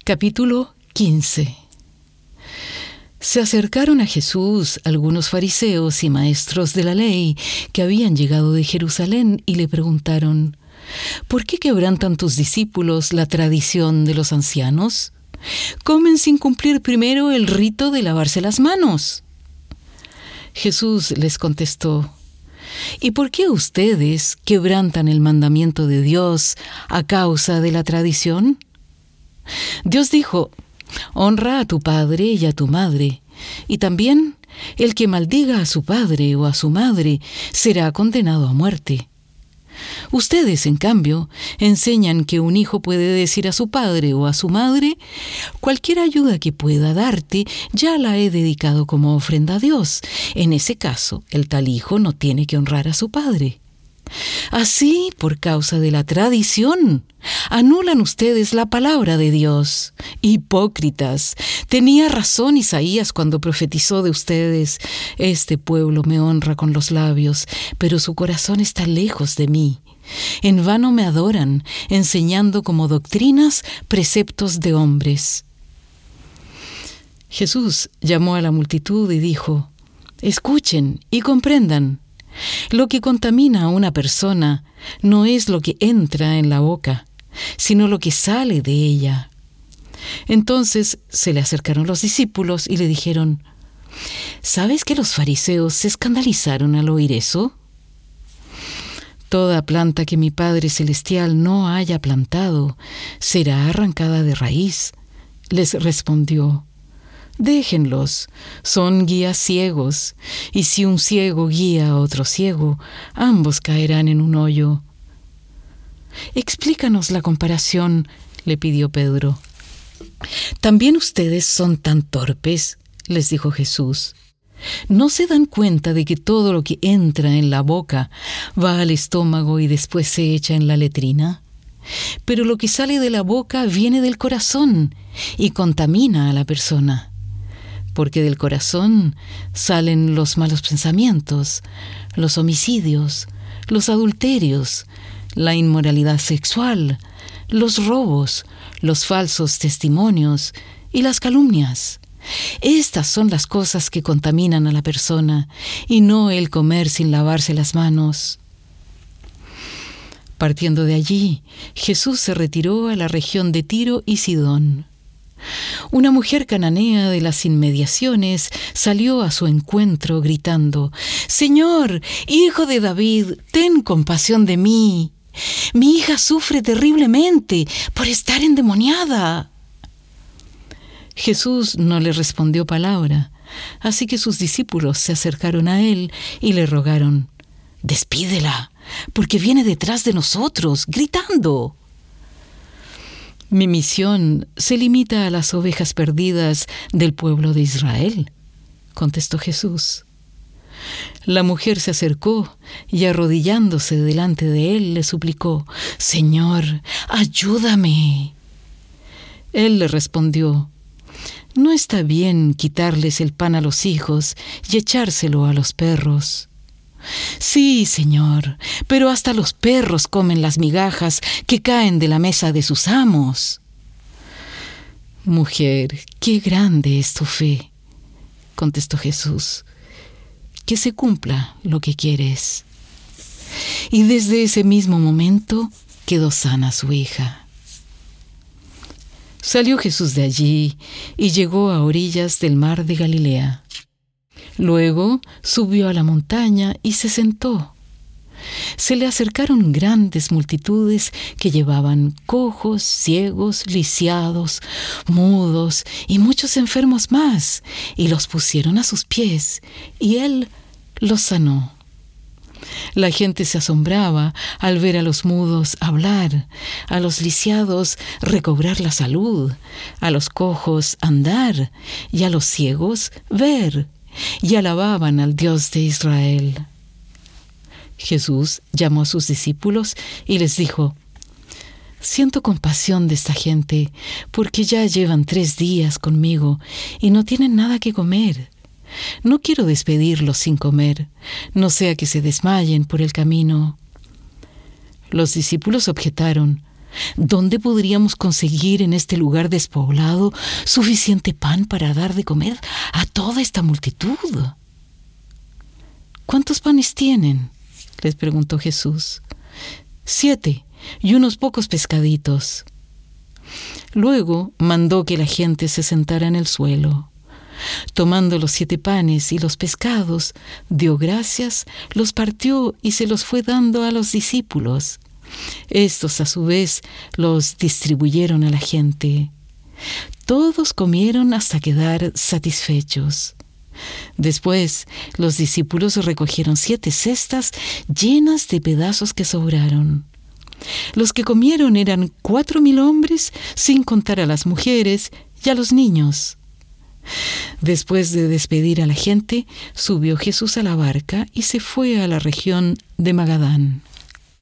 Capítulo 15. Se acercaron a Jesús algunos fariseos y maestros de la ley que habían llegado de Jerusalén y le preguntaron: ¿Por qué quebrantan tus discípulos la tradición de los ancianos? Comen sin cumplir primero el rito de lavarse las manos. Jesús les contestó: ¿Y por qué ustedes quebrantan el mandamiento de Dios a causa de la tradición? Dios dijo: honra a tu padre y a tu madre, y también el que maldiga a su padre o a su madre será condenado a muerte. Ustedes, en cambio, enseñan que un hijo puede decir a su padre o a su madre: cualquier ayuda que pueda darte ya la he dedicado como ofrenda a Dios. En ese caso, el tal hijo no tiene que honrar a su padre. Así, por causa de la tradición, anulan ustedes la palabra de Dios. Hipócritas, tenía razón Isaías cuando profetizó de ustedes: este pueblo me honra con los labios, pero su corazón está lejos de mí. En vano me adoran, enseñando como doctrinas preceptos de hombres. Jesús llamó a la multitud y dijo: escuchen y comprendan. Lo que contamina a una persona no es lo que entra en la boca, sino lo que sale de ella. Entonces se le acercaron los discípulos y le dijeron: ¿sabes que los fariseos se escandalizaron al oír eso? Toda planta que mi Padre Celestial no haya plantado será arrancada de raíz. Les respondió: déjenlos, son guías ciegos, y si un ciego guía a otro ciego, ambos caerán en un hoyo. Explícanos la comparación, le pidió Pedro. ¿También ustedes son tan torpes?, les dijo Jesús. ¿No se dan cuenta de que todo lo que entra en la boca va al estómago y después se echa en la letrina? Pero lo que sale de la boca viene del corazón y contamina a la persona. Porque del corazón salen los malos pensamientos, los homicidios, los adulterios, la inmoralidad sexual, los robos, los falsos testimonios y las calumnias. Estas son las cosas que contaminan a la persona, y no el comer sin lavarse las manos. Partiendo de allí, Jesús se retiró a la región de Tiro y Sidón. Una mujer cananea de las inmediaciones salió a su encuentro gritando: «Señor, hijo de David, ten compasión de mí. Mi hija sufre terriblemente por estar endemoniada». Jesús no le respondió palabra, así que sus discípulos se acercaron a él y le rogaron: «Despídela, porque viene detrás de nosotros, gritando». «Mi misión se limita a las ovejas perdidas del pueblo de Israel», contestó Jesús. La mujer se acercó y, arrodillándose delante de él, le suplicó: «Señor, ayúdame». Él le respondió: «No está bien quitarles el pan a los hijos y echárselo a los perros». «Sí, Señor, pero hasta los perros comen las migajas que caen de la mesa de sus amos». «Mujer, qué grande es tu fe», contestó Jesús. «Que se cumpla lo que quieres». Y desde ese mismo momento quedó sana su hija. Salió Jesús de allí y llegó a orillas del mar de Galilea. Luego subió a la montaña y se sentó. Se le acercaron grandes multitudes que llevaban cojos, ciegos, lisiados, mudos y muchos enfermos más, y los pusieron a sus pies, y él los sanó. La gente se asombraba al ver a los mudos hablar, a los lisiados recobrar la salud, a los cojos andar y a los ciegos ver, y alababan al Dios de Israel. Jesús llamó a sus discípulos y les dijo: «Siento compasión de esta gente, porque ya llevan 3 días conmigo y no tienen nada que comer. No quiero despedirlos sin comer, no sea que se desmayen por el camino». Los discípulos objetaron: ¿Dónde podríamos conseguir en este lugar despoblado suficiente pan para dar de comer a toda esta multitud? ¿Cuántos panes tienen?, les preguntó Jesús. 7, y unos pocos pescaditos. Luego mandó que la gente se sentara en el suelo. Tomando los 7 panes y los pescados, dio gracias, los partió y se los fue dando a los discípulos. Estos, a su vez, los distribuyeron a la gente. Todos comieron hasta quedar satisfechos. Después, los discípulos recogieron 7 cestas llenas de pedazos que sobraron. Los que comieron eran 4,000 hombres, sin contar a las mujeres y a los niños. Después de despedir a la gente, subió Jesús a la barca y se fue a la región de Magadán.